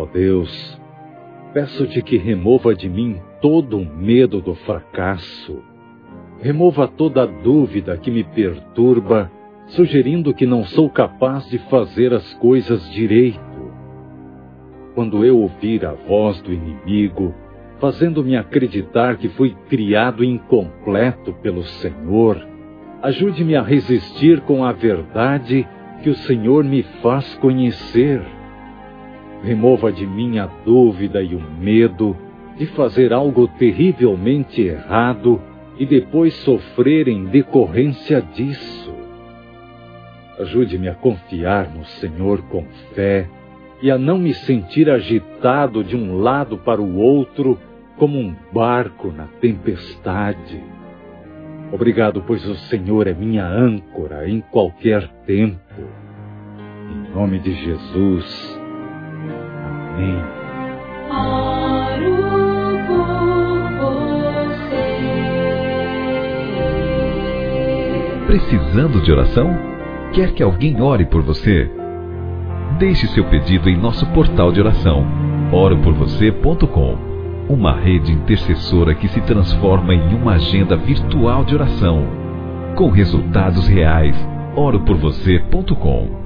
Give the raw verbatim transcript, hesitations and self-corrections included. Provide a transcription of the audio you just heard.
Deus, peço-te que remova de mim todo o medo do fracasso. Remova toda a dúvida que me perturba, sugerindo que não sou capaz de fazer as coisas direito. Quando eu ouvir a voz do inimigo, fazendo-me acreditar que fui criado incompleto pelo Senhor, ajude-me a resistir com a verdade que o Senhor me faz conhecer. Remova de mim a dúvida e o medo de fazer algo terrivelmente errado e depois sofrer em decorrência disso. Ajude-me a confiar no Senhor com fé e a não me sentir agitado de um lado para o outro como um barco na tempestade. Obrigado, pois o Senhor é minha âncora em qualquer tempo. Em nome de Jesus. Amém. Oro por você. Precisando de oração? Quer que alguém ore por você? Deixe seu pedido em nosso portal de oração, oro por você ponto com, uma rede intercessora que se transforma em uma agenda virtual de oração, com resultados reais. oro por você ponto com